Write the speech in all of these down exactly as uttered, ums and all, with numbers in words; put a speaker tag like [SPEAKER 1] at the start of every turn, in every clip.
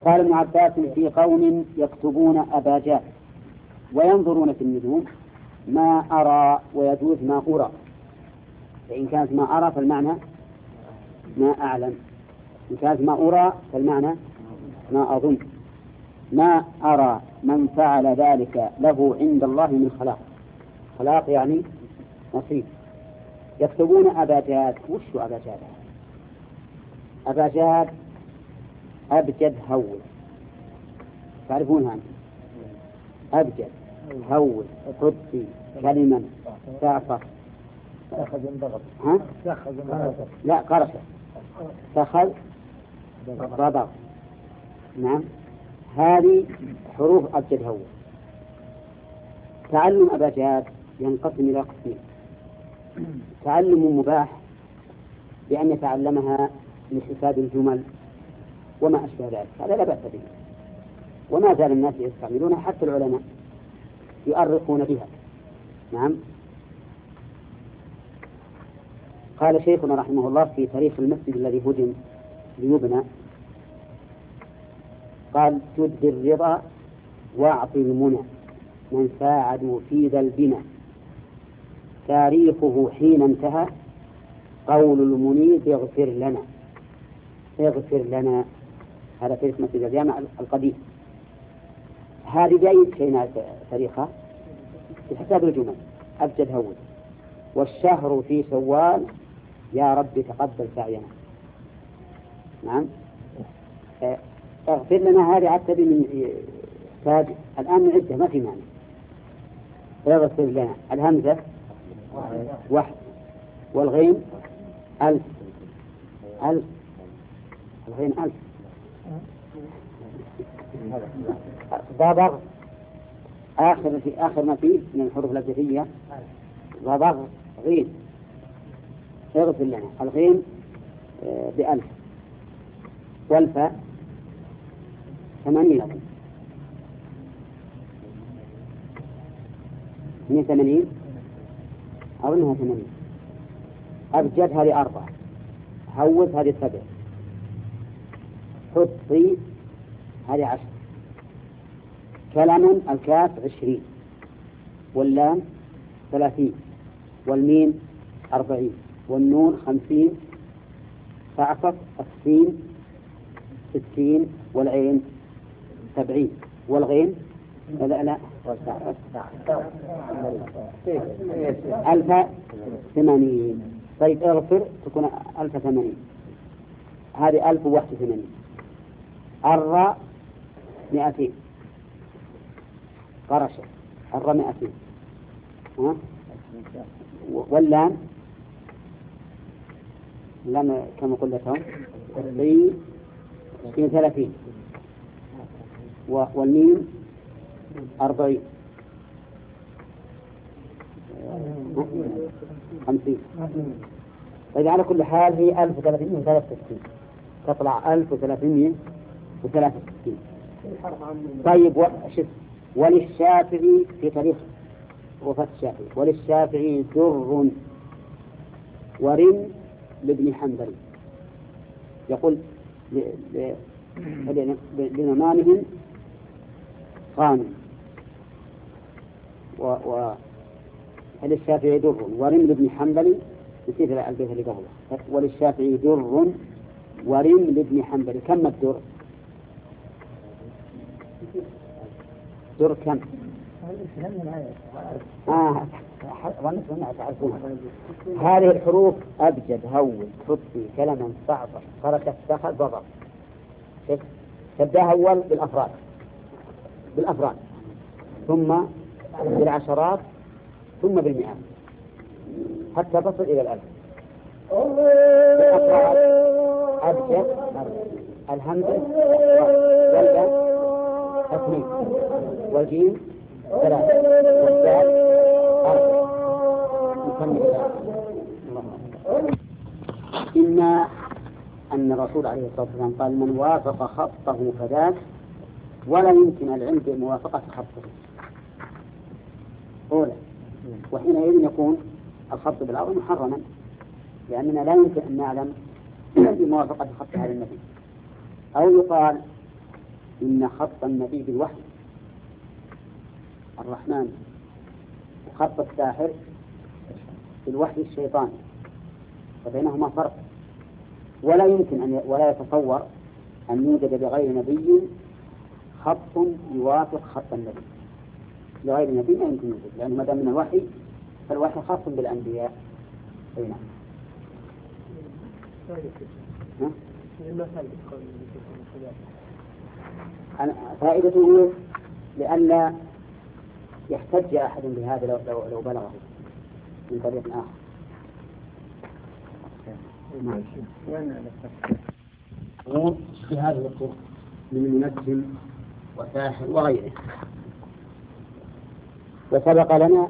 [SPEAKER 1] قال ابن عباس في قوم يكتبون أباجات وينظرون في النجوم ما أرى ويجوز ما أرى، فإن كانت ما أرى فالمعنى ما أعلم، إن كانت ما أرى فالمعنى ما أظن. ما أرى من فعل ذلك له عند الله من خلاق، خلاق يعني نصيب. يكتبون أباجات. وش أباجات؟ أباجات أبجد هول، تعرفونها أنت؟ أبجد هول حطي كلما تعفر ها؟ لا قرشة تخذ ضبط. نعم، هذه حروف أبجد هول. تعلم أباجات ينقسم إلى قسمين: تعلم مباح بأن يتعلمها لحساب الجمل وما أشبه ذلك، هذا لا بأس به، وما زال الناس يستعملونها، حتى العلماء يؤرخون بها. نعم. قال شيخنا رحمه الله في تاريخ المسجد الذي هدم ليبنى، قال: جد الرضا واعطي المنى من ساعدوا في ذا البنى، تاريخه حين انتهى قول المنيب اغفر لنا. اغفر لنا، هذا تاريخ مسجد الجامع القديم. هذه بأي شيء تاريخها؟ بحساب الجمل أبجد هول. والشهر في شوال يا رب تقبل سعينا. نعم. اغفر لنا هذه عدت من تاج الآن من عدة ما في معنى. اغفر لنا الهمزة واحد والغين ألف ألف الغين ألف ضبغ آخر في آخر ما فيه من الحروف الأبجدية ضبغ غين. اغفر لنا الغين بألف والفاء ثمانين من ثمانين أو إنها ثمانين. أبجد هذه أربعة، هوز هذه سبع، حطي هذه عشر، كلام الكاف عشرين، واللام ثلاثين، والمين أربعين، والنون خمسين، فعفف السين ستين، والعين سبعين، والغين لا لا ألف ثمانين. طيب اغفر تكون ألف ثمانين، هذه ألف واحد ثمانين. الراء مئتين، قرشة الراء مئتين، ها؟ واللام لام كما قلت لهم في ثلاثين، والميم أربعين، خمسين. طيب على كل حال هي ألف وثلاثمائة وثلاثة وستين، تطلع ألف وثلاثمائة وثلاثة وستين. طيب وشف وللشافعي في تاريخ وفاة الشافعي: وللشافعي در ورم لابن حنبل. يقول لنمامهم قانون و وللشافعي در ورم لابن حنبل. نسيت البيت اللي قبله: وللشافعي در ورم لابن حنبل. كم الدر؟ در كم؟ آه هذه الحروف أبجد هول حطي كلما صعبة خرجت اتخذ ضبط. تبدأ أول بالأفراد بالأفراد ثم بالعشرات ثم بالمئات حتى تصل إلى الألف. الأفراد أبجد الهمزة والباء اثنين، والجيم ثلاثة، والدال أربعة. نكمل إن أن الرسول عليه الصلاة والسلام قال: من وافق خطه فذاك، ولا يمكن العلم بموافقة خطه أولا، وحينئذ يكون الخط بالأرض محرما، لأننا لا يمكن أن نعلم بموافقة خط هذا النبي. أو يقال إن خط النبي بالوحي الرحمن، وخط الساحر بالوحي الشيطاني، فبينهما فرق. ولا يمكن أن ولا يتصور أن يوجد بغير نبي خط يوافق خط النبي. لغير النبي ما يمكن يوجد، لأنه ما دام من الوحي فالوحي خاص بالأنبياء. أي نعم. فائدته لئلا يحتج أحد بهذا لو, لو, لو بلغه من طريق آخر. في هذه الطرق من منجم وساحر وغيره. وسبق لنا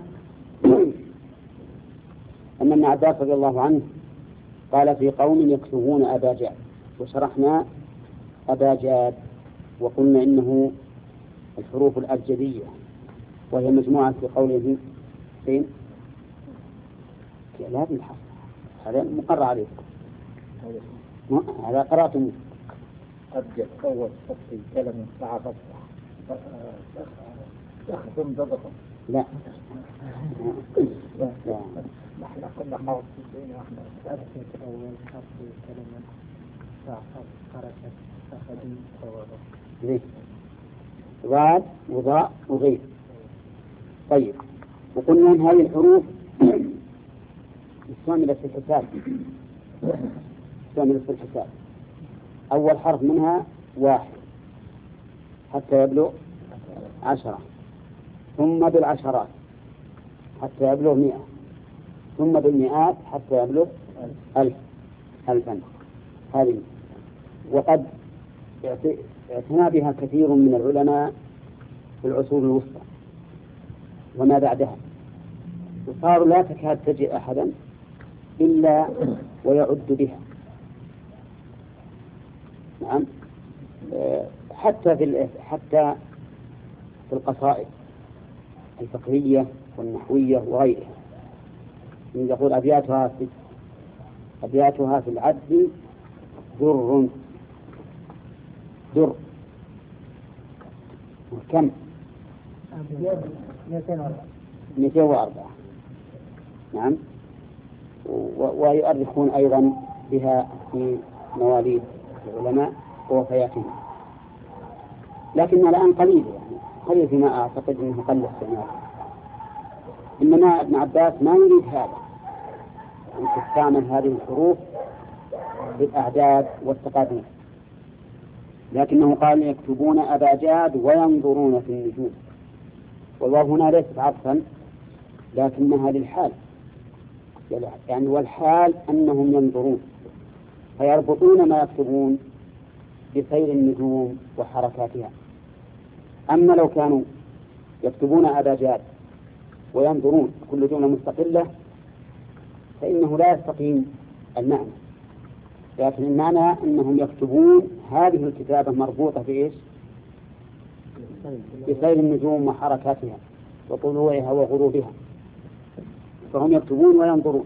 [SPEAKER 1] أن ابن عباس رضي الله عنه قال في قوم يكتبون أباجاد، وشرحنا أباجاد وقلنا إنه الحروف الأبجدية، وهي مجموعة في قوله فين؟ لا بالحق هذا مقرر عليه، هذا قرأتم.
[SPEAKER 2] أبجد أول صفي كلمة مع فتح تخدم ضبطا.
[SPEAKER 1] لا
[SPEAKER 2] نحن كنا حاط بين احنا أبجد أول صفي كلمة مع حركة تخدم ضبطا.
[SPEAKER 1] ليه؟ ضاد وضاء وغير. طيب، وقلنا أن هذه الحروف استعملت في الحساب، استعملت في الحساب. أول حرف منها واحد حتى يبلغ عشرة، ثم بالعشرات حتى يبلغ مئة، ثم بالمئات حتى يبلغ ألف ألفا. هذه وقد اعتنى بها كثير من العلماء في العصور الوسطى وما بعدها، وصاروا لا تكاد تجد أحدا إلا ويعد بها. نعم، حتى في حتى في القصائد الفقهية والنحوية وغيرها، من يقول أبياتها في أبياتها في العد در در كم؟ مئتين وأربعة. نعم، ويؤرخون أيضا بها في مواليد العلماء ووفياتهم، لكن الآن قليل، يعني قليل فيما أعتقد أنه قل استعمال. إنما ابن عباس ما يريد هذا، أن تستعمل هذه الحروف بالأعداد والتقادير، لكنه قال يكتبون أباجاد وينظرون في النجوم. والواو هنا ليست عطفا لكنها للحال، يعني والحال أنهم ينظرون، فيربطون ما يكتبون بسير النجوم وحركاتها. أما لو كانوا يكتبون أباجاد وينظرون كل جملة مستقلة فإنه لا يستقيم المعنى، لكن المعنى أنهم يكتبون هذه الكتابة مربوطة في إيش؟ بسير النجوم وحركاتها وطلوعها وغروبها، فهم يكتبون وينظرون.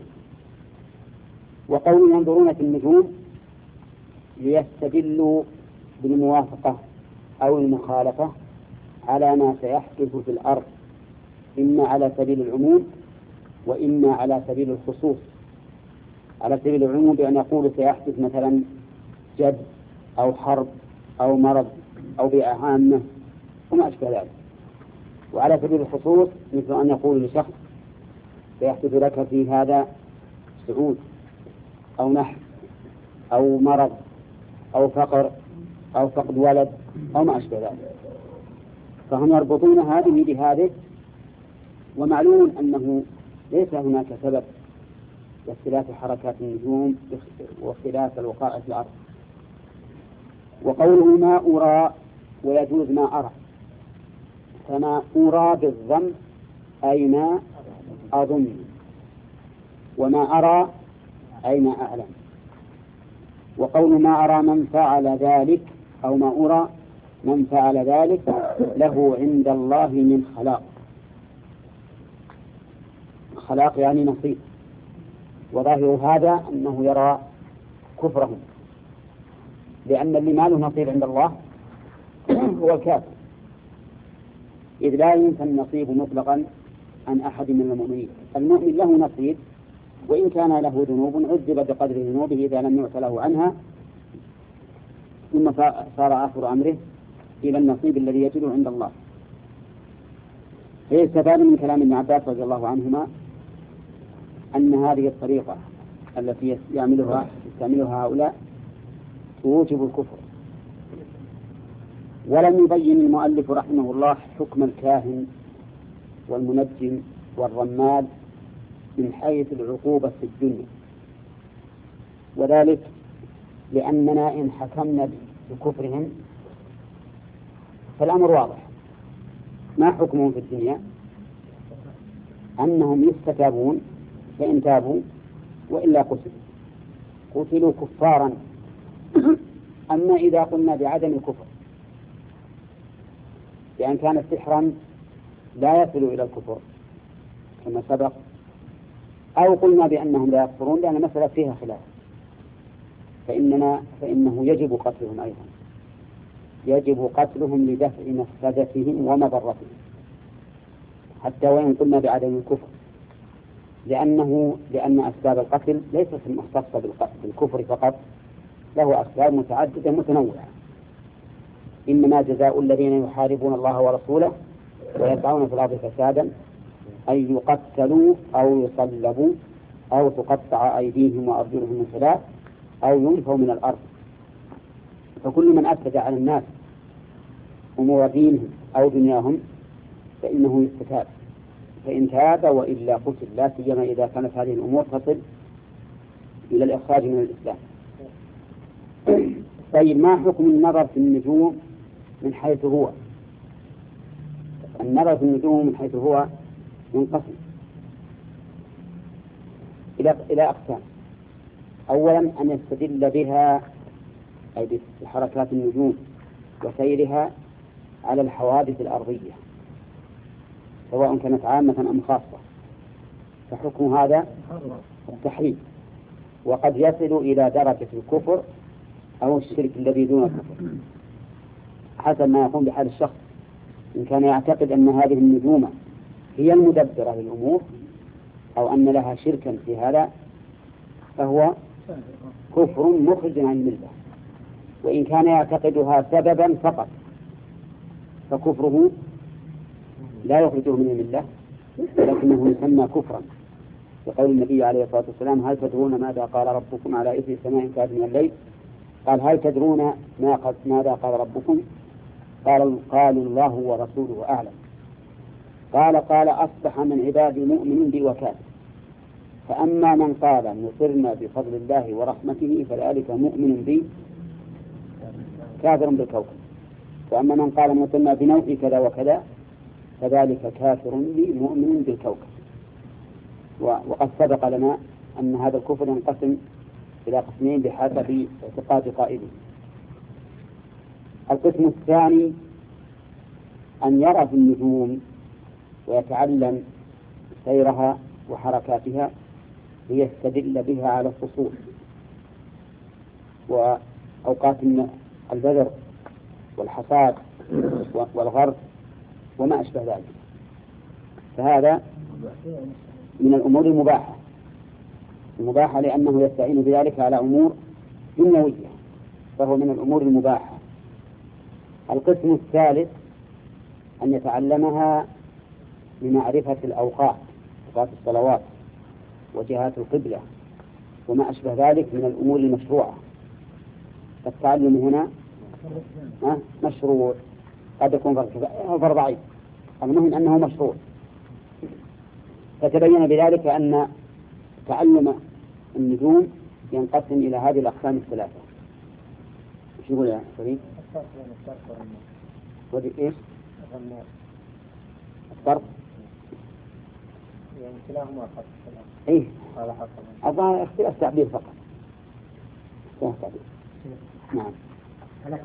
[SPEAKER 1] وقول ينظرون في النجوم ليستدلوا بالموافقة أو المخالفة على ما سيحدث في الأرض، إما على سبيل العموم وإما على سبيل الخصوص. على سبيل العموم بأن يقول سيحدث مثلا جد أو حرب أو مرض أو بيئة عامة وما أشبه ذلك. وعلى سبيل الخصوص مثل أن يقول لشخص سيحدث لك في هذا سعود أو نحر أو مرض أو فقر أو فقد ولد أو ما أشبه ذلك، فهم يربطون هذه بهذه. ومعلوم أنه ليس هناك سبب لاختلاف حركات النجوم واختلاف الوقائع في الأرض. وقوله ما أرى ويجوز ما أرى، فما أرى بالضم أي ما أظن، وما أرى أي ما أعلم. وقول ما أرى من فعل ذلك أو ما أرى من فعل ذلك له عند الله من خلاق. خلاق يعني نصيب، وظاهر هذا أنه يرى كفرهم، لأن اللي ما له نصيب عند الله هو الكافر، إذ لا ينفى النصيب مطلقا عن أحد من المؤمنين. المؤمن له نصيب، وإن كان له ذنوب عذب بقدر ذنوبه إذا لم يعط له عنها، ثم صار آخر أمره إلى النصيب الذي يجده عند الله. فيستفاد من كلام ابن عباس رضي الله عنهما أن هذه الطريقة التي يعملها يستعملها هؤلاء توجب الكفر. ولم يبين المؤلف رحمه الله حكم الكاهن والمنجم والرمال من حيث العقوبة في الدنيا، وذلك لأننا إن حكمنا بكفرهم فالأمر واضح. ما حكمهم في الدنيا؟ أنهم يستتابون، فإن تابوا وإلا قتلوا قتلوا كفارا. أما إذا قلنا بعدم الكفر لأن كان سحرا لا يصل إلى الكفر كما سبق، أو قلنا بأنهم لا يكفرون لأن المسألة فيها خلاف، فإننا فإنه يجب قتلهم أيضا، يجب قتلهم لدفع مفسدتهم ومضرتهم حتى وإن قلنا بعدم الكفر، لأنه لأن أسباب القتل ليست مختصة بالكفر فقط، له أسباب متعددة متنوعة. إنما جزاء الذين يحاربون الله ورسوله ويسعون في الأرض فسادا أن يقتلوا أو يصلبوا أو تقطع أيديهم وأرجلهم من خلاف أو ينفوا من الأرض. فكل من أفسد على الناس أمور دينهم أو دنياهم فإنه يستتاب، فإن تاب وإلا قتل، لا سيما إذا كانت هذه الأمور تصل إلى الإخراج من الإسلام. طيب، ما حكم النظر في النجوم من حيث هو؟ النظر في النجوم من حيث هو ينقسم إلى إلى أقسام. أولا أن يستدل بها أي بحركات النجوم وسيرها على الحوادث الأرضية سواء كانت عامة أم خاصة، فحكم هذا التحريم، وقد يصل إلى درجة الكفر أو الشرك الذي دون الكفر حسب ما يقوم بحال الشخص. إن كان يعتقد أن هذه النجوم هي المدبرة للأمور أو أن لها شركا في هذا فهو كفر مخرج عن الملة، وإن كان يعتقدها سببا فقط فكفره لا يخرجه من الملة ولكنه يسمى كفرا، وقول النبي عليه الصلاة والسلام: هل تدرون ماذا قال ربكم على إثر سماء كاد من الليل؟ قال: هل تدرون ما قد ماذا قال ربكم؟ قال قالوا الله ورسوله أعلم. قال قال أصبح من عبادي مؤمن بي وكافر، فأما من قال مصرنا بفضل الله ورحمته فذلك مؤمن بي كافر بالكوكب، وأما من قال مصرنا بنوء كذا وكذا فذلك كافر بي مؤمن بالكوكب. وقد سبق لنا أن هذا الكفر ينقسم إلى قسمين بحسب اعتقاد قائله. القسم الثاني أن يرى في النجوم ويتعلم سيرها وحركاتها ليستدل بها على الفصول وأوقات البذر والحصاد والغرس وما أشبه ذلك، فهذا من الأمور المباحة المباحة لأنه يستعين بذلك على أمور دنيوية، فهو من الأمور المباحة. القسم الثالث أن يتعلمها لمعرفة الأوقات، أوقات الصلوات وجهات القبلة وما أشبه ذلك من الأمور المشروعة. التعلم هنا مشروع، قد يكون فرض عين، المهم أنه مشروع. فتبين بذلك أن تعلم النجوم ينقسم إلى هذه الأقسام الثلاثة. ايش يقول يا فريد؟ ودي ايش؟ الفرق
[SPEAKER 2] يعني كلاهما خاص.
[SPEAKER 1] ايه هذا اختلاف تعبير فقط. اختلاف تعبير. نعم.